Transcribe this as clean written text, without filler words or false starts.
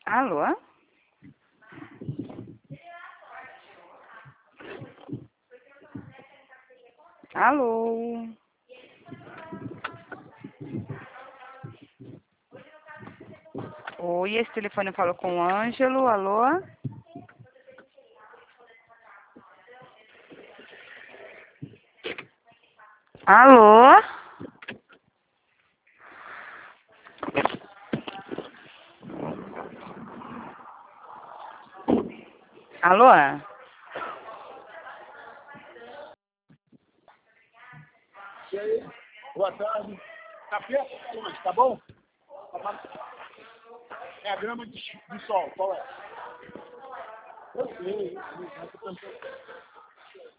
Alô? Alô? Oi, esse telefone falou com o Ângelo. Alô? Alô? Alô? E aí? Boa tarde. Café? Tá bom? É a grama de sol, qual é? Eu sei.